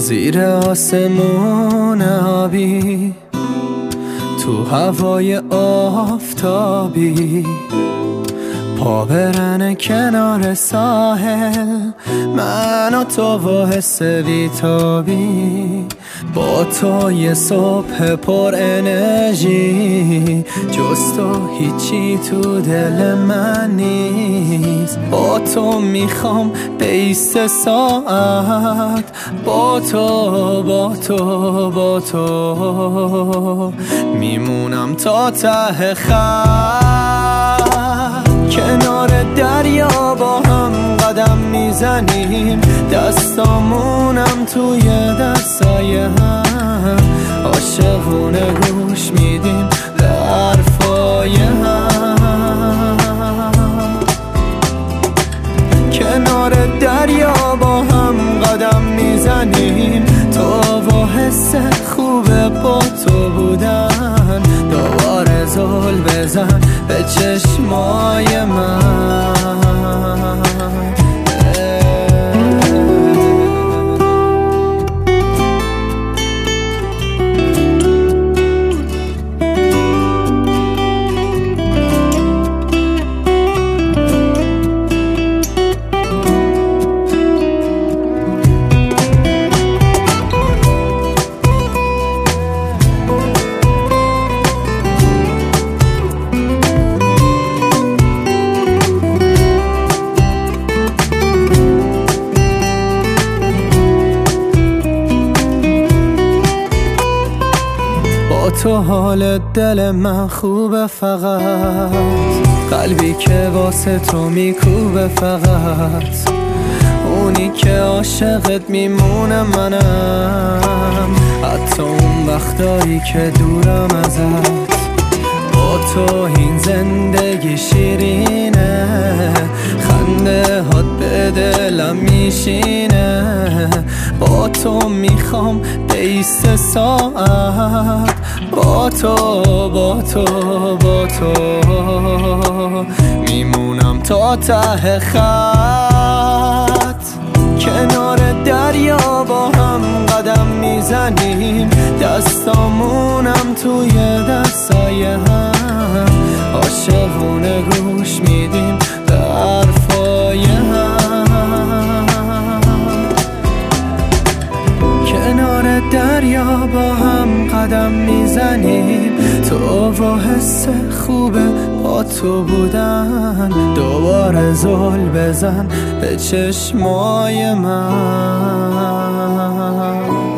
زیر آسمون آبی، تو هوای آفتابی، پا برن کنار ساحل، من و تو و حس بیتابی، با تو یه صبح پر انرژی، جز تو هیچی تو دل من نیست. با تو میخوام بیست ساعت، با تو میمونم تا ته خط. کنار دریا با هم قدم میزنیم، دستامونم توی دستای هم، عاشقونه گوش میدیم به حرفای هم. کنار دریا با هم قدم میزنیم، تو و حس خوبه با تو بودن، دوباره زل بزن به چشمای من. تو حال دل من خوبه، فقط قلبی که واسه تو میکوبه، فقط اونی که عاشقت میمونه منم، حتی اون وقتایی که دورم ازت. با تو این زندگی شیرینه، خنده هات به دلم میشینه، با تو میخوام بیست ساعت، با تو میمونم تا ته خط. کنار دریا با هم قدم میزنیم، دستامونم توی دستای هم، عاشقونه گوش میدیم به حرفای هم. کنار دریا با هم قدم میزنیم، تو و حس خوبه با تو بودن، دوباره زل بزن به چشمای من.